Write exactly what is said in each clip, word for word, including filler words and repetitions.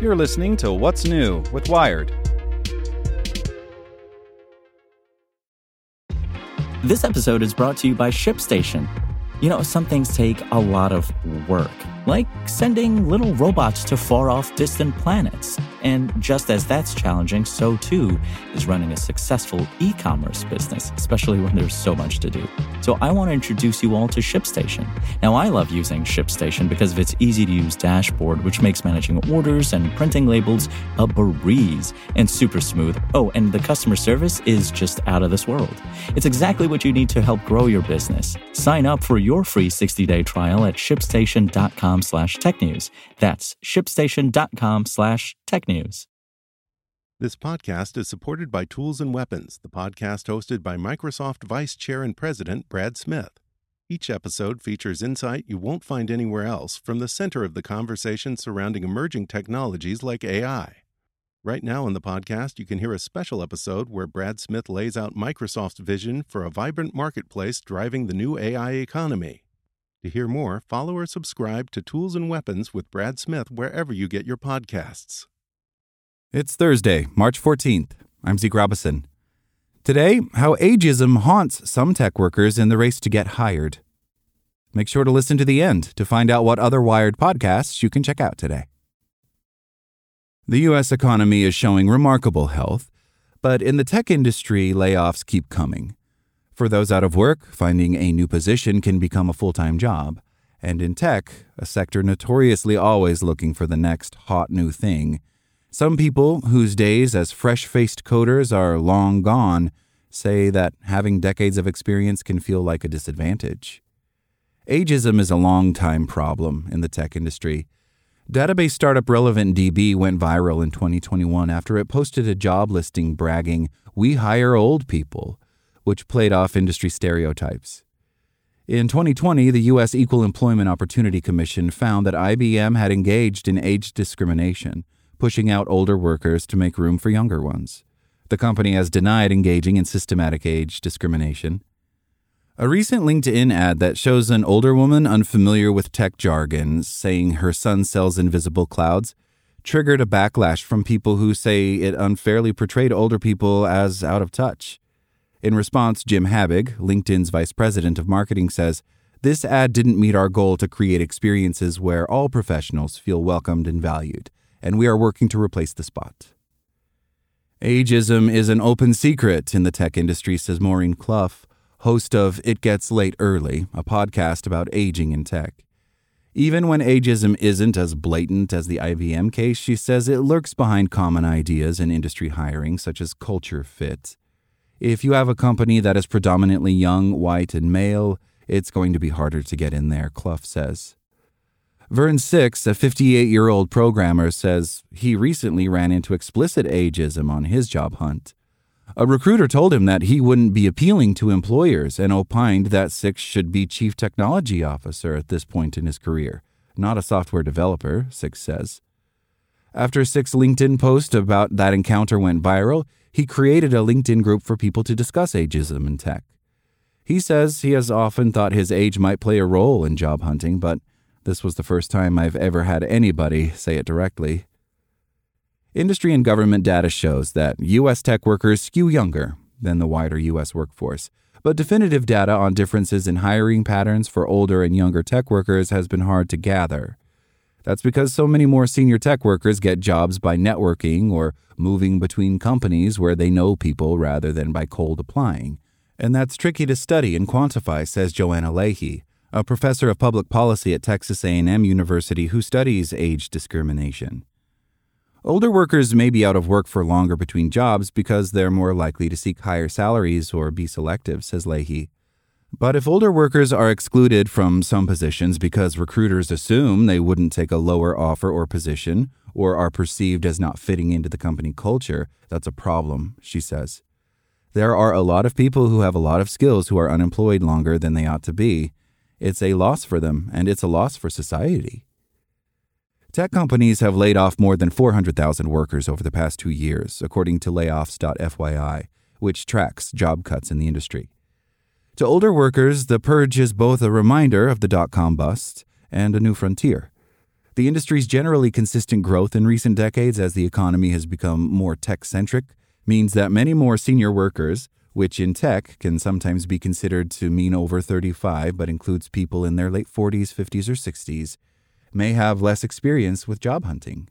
You're listening to What's New with Wired. This episode is brought to you by ShipStation. You know, some things take a lot of work, like sending little robots to far-off distant planets. And just as that's challenging, so too is running a successful e-commerce business, especially when there's so much to do. So I want to introduce you all to ShipStation. Now, I love using ShipStation because of its easy-to-use dashboard, which makes managing orders and printing labels a breeze and super smooth. Oh, and the customer service is just out of this world. It's exactly what you need to help grow your business. Sign up for your free sixty-day trial at shipstation.com slash technews. That's shipstation.com slash technews. This podcast is supported by Tools and Weapons, the podcast hosted by Microsoft Vice Chair and President Brad Smith. Each episode features insight you won't find anywhere else from the center of the conversation surrounding emerging technologies like A I. Right now in the podcast, you can hear a special episode where Brad Smith lays out Microsoft's vision for a vibrant marketplace driving the new A I economy. To hear more, follow or subscribe to Tools and Weapons with Brad Smith wherever you get your podcasts. It's Thursday, March fourteenth. I'm Zeke Robison. Today, how ageism haunts some tech workers in the race to get hired. Make sure to listen to the end to find out what other Wired podcasts you can check out today. The U S economy is showing remarkable health, but in the tech industry, layoffs keep coming. For those out of work, finding a new position can become a full-time job. And in tech, a sector notoriously always looking for the next hot new thing, some people whose days as fresh-faced coders are long gone say that having decades of experience can feel like a disadvantage. Ageism is a long-time problem in the tech industry. Database startup RelevantDB went viral in twenty twenty-one after it posted a job listing bragging, "We hire old people," which played off industry stereotypes. In twenty twenty, the U S Equal Employment Opportunity Commission found that I B M had engaged in age discrimination, pushing out older workers to make room for younger ones. The company has denied engaging in systematic age discrimination. A recent LinkedIn ad that shows an older woman unfamiliar with tech jargon saying her son sells invisible clouds triggered a backlash from people who say it unfairly portrayed older people as out of touch. In response, Jim Habig, LinkedIn's vice president of marketing, says, "This ad didn't meet our goal to create experiences where all professionals feel welcomed and valued, and we are working to replace the spot." Ageism is an open secret in the tech industry, says Maureen Clough, host of It Gets Late Early, a podcast about aging in tech. Even when ageism isn't as blatant as the I B M case, she says it lurks behind common ideas in industry hiring, such as culture fit. If you have a company that is predominantly young, white, and male, it's going to be harder to get in there, Clough says. Vern Six, a fifty-eight-year-old programmer, says he recently ran into explicit ageism on his job hunt. A recruiter told him that he wouldn't be appealing to employers and opined that Six should be chief technology officer at this point in his career, not a software developer, Six says. After Six's LinkedIn post about that encounter went viral, he created a LinkedIn group for people to discuss ageism in tech. He says he has often thought his age might play a role in job hunting, but this was the first time I've ever had anybody say it directly. Industry and government data shows that U S tech workers skew younger than the wider U S workforce, but definitive data on differences in hiring patterns for older and younger tech workers has been hard to gather. That's because so many more senior tech workers get jobs by networking or moving between companies where they know people rather than by cold applying. And that's tricky to study and quantify, says Joanna Leahy, a professor of public policy at Texas A and M University who studies age discrimination. Older workers may be out of work for longer between jobs because they're more likely to seek higher salaries or be selective, says Leahy. But if older workers are excluded from some positions because recruiters assume they wouldn't take a lower offer or position or are perceived as not fitting into the company culture, that's a problem, she says. There are a lot of people who have a lot of skills who are unemployed longer than they ought to be. It's a loss for them, and it's a loss for society. Tech companies have laid off more than four hundred thousand workers over the past two years, according to layoffs dot F Y I, which tracks job cuts in the industry. To older workers, the purge is both a reminder of the dot-com bust and a new frontier. The industry's generally consistent growth in recent decades as the economy has become more tech-centric means that many more senior workers, which in tech can sometimes be considered to mean over thirty-five but includes people in their late forties, fifties, or sixties, may have less experience with job hunting.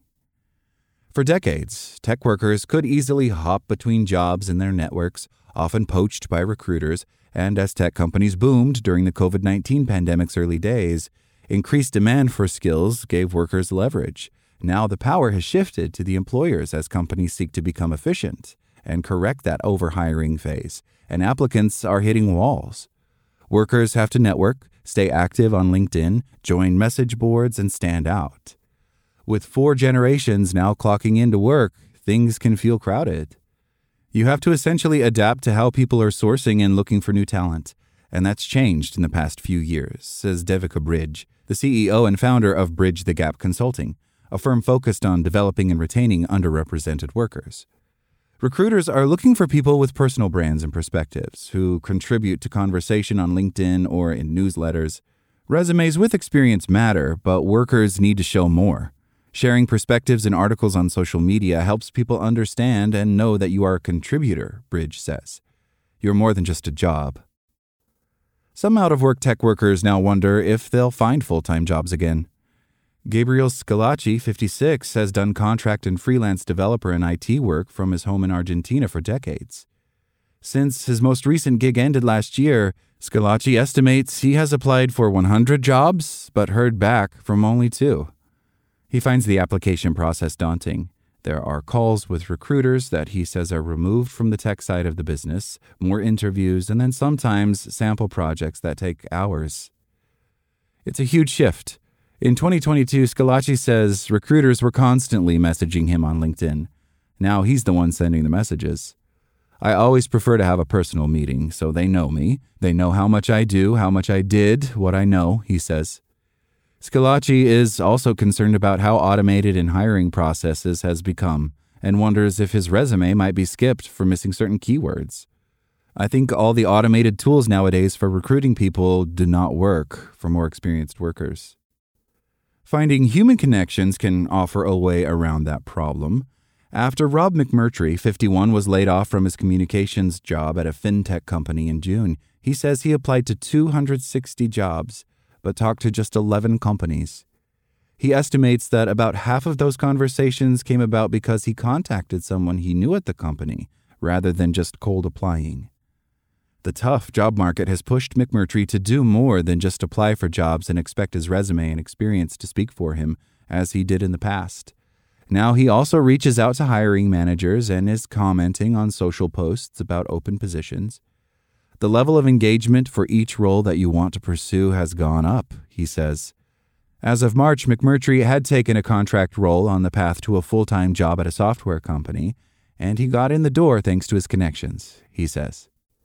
For decades, tech workers could easily hop between jobs in their networks, often poached by recruiters, and as tech companies boomed during the covid nineteen pandemic's early days, increased demand for skills gave workers leverage. Now the power has shifted to the employers as companies seek to become efficient and correct that overhiring phase, and applicants are hitting walls. Workers have to network, stay active on LinkedIn, join message boards, and stand out. With four generations now clocking into work, things can feel crowded. You have to essentially adapt to how people are sourcing and looking for new talent, and that's changed in the past few years, says Devika Bridge, the C E O and founder of Bridge the Gap Consulting, a firm focused on developing and retaining underrepresented workers. Recruiters are looking for people with personal brands and perspectives who contribute to conversation on LinkedIn or in newsletters. Resumes with experience matter, but workers need to show more. Sharing perspectives and articles on social media helps people understand and know that you are a contributor, Bridge says. You're more than just a job. Some out-of-work tech workers now wonder if they'll find full-time jobs again. Gabriel Scalacci, fifty-six, has done contract and freelance developer and I T work from his home in Argentina for decades. Since his most recent gig ended last year, Scalacci estimates he has applied for one hundred jobs, but heard back from only two. He finds the application process daunting. There are calls with recruiters that he says are removed from the tech side of the business, more interviews, and then sometimes sample projects that take hours. It's a huge shift. In twenty twenty-two, Scalacci says recruiters were constantly messaging him on LinkedIn. Now he's the one sending the messages. I always prefer to have a personal meeting, so they know me. They know how much I do, how much I did, what I know, he says. Scalacci is also concerned about how automated in hiring processes has become and wonders if his resume might be skipped for missing certain keywords. I think all the automated tools nowadays for recruiting people do not work for more experienced workers. Finding human connections can offer a way around that problem. After Rob McMurtry, fifty-one, was laid off from his communications job at a fintech company in June, he says he applied to two hundred sixty jobs, but talked to just eleven companies. He estimates that about half of those conversations came about because he contacted someone he knew at the company, rather than just cold applying. The tough job market has pushed McMurtry to do more than just apply for jobs and expect his resume and experience to speak for him, as he did in the past. Now he also reaches out to hiring managers and is commenting on social posts about open positions. The level of engagement for each role that you want to pursue has gone up, he says. As of March, McMurtry had taken a contract role on the path to a full-time job at a software company, and he got in the door thanks to his connections, he says.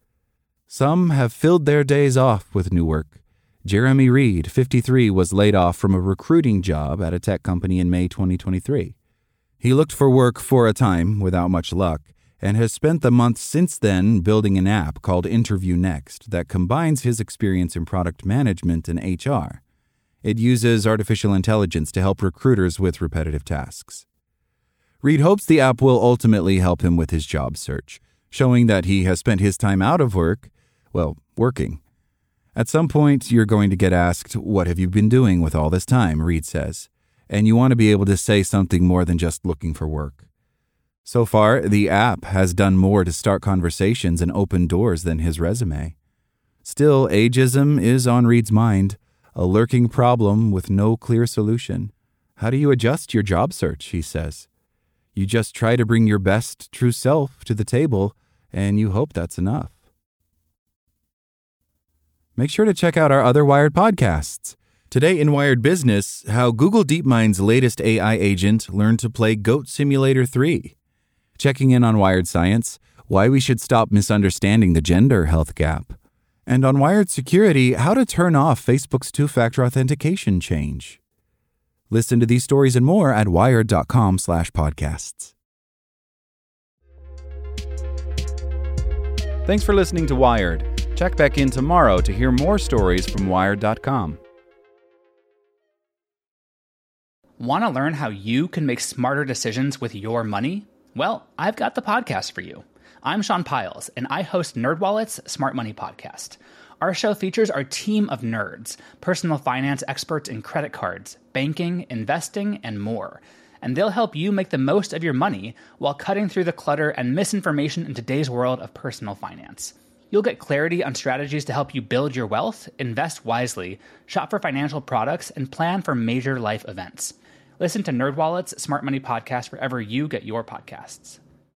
Some have filled their days off with new work. Jeremy Reed, fifty-three, was laid off from a recruiting job at a tech company in May twenty twenty-three. He looked for work for a time without much luck and has spent the months since then building an app called Interview Next that combines his experience in product management and H R. It uses artificial intelligence to help recruiters with repetitive tasks. Reed hopes the app will ultimately help him with his job search, showing that he has spent his time out of work, well, working. At some point, you're going to get asked, "What have you been doing with all this time?" Reed says, and you want to be able to say something more than just looking for work. So far, the app has done more to start conversations and open doors than his resume. Still, ageism is on Reed's mind, a lurking problem with no clear solution. How do you adjust your job search, he says. You just try to bring your best true self to the table, and you hope that's enough. Make sure to check out our other Wired podcasts. Today in Wired Business, how Google DeepMind's latest A I agent learned to play Goat Simulator three. Checking in on Wired Science, why we should stop misunderstanding the gender health gap. And on Wired Security, how to turn off Facebook's two-factor authentication change. Listen to these stories and more at wired.com slash podcasts. Thanks for listening to Wired. Check back in tomorrow to hear more stories from wired dot com. Want to learn how you can make smarter decisions with your money? Well, I've got the podcast for you. I'm Sean Piles, and I host NerdWallet's Smart Money Podcast. Our show features our team of nerds, personal finance experts in credit cards, banking, investing, and more. And they'll help you make the most of your money while cutting through the clutter and misinformation in today's world of personal finance. You'll get clarity on strategies to help you build your wealth, invest wisely, shop for financial products, and plan for major life events. Listen to NerdWallet's Smart Money Podcast wherever you get your podcasts.